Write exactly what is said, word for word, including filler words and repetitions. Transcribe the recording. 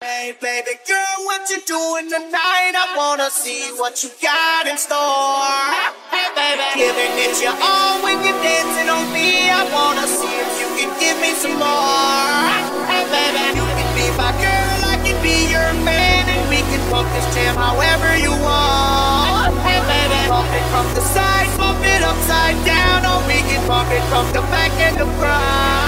Hey baby girl, what you doing tonight? I wanna see what you got in store. Hey baby, giving it your all when you're dancing on me. I wanna see if you can give me some more. Hey baby, you can be my girl, I can be your man, and we can pump this jam however you want. Hey baby, pump it from the side, pump it upside down, or we can pump it from the back and the front.